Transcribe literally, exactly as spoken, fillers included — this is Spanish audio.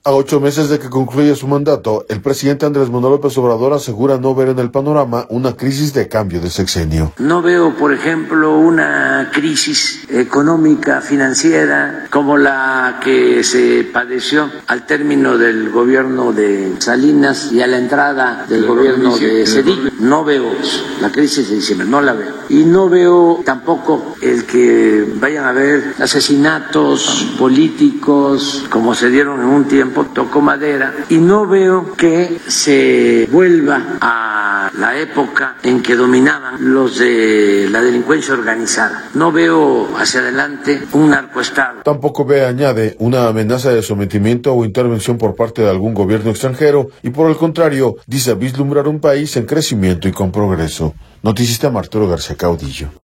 A ocho meses de que concluya su mandato, el presidente Andrés Manuel López Obrador asegura no ver en el panorama una crisis de cambio de sexenio. No veo, por ejemplo, una crisis económica, financiera, como la que se padeció al término del gobierno de Salinas y a la entrada del gobierno de Cedillo. No veo eso, la crisis de diciembre, no la veo. Y no veo tampoco el que vayan a haber asesinatos políticos, como se dieron en un tiempo, toco madera, y no veo que se vuelva a la época en que dominaban los de la delincuencia organizada. No veo hacia adelante un narcoestado. Tampoco ve, añade, una amenaza de sometimiento o intervención por parte de algún gobierno extranjero y, por el contrario, dice vislumbrar un país en crecimiento y con progreso. Noticista Arturo García Caudillo.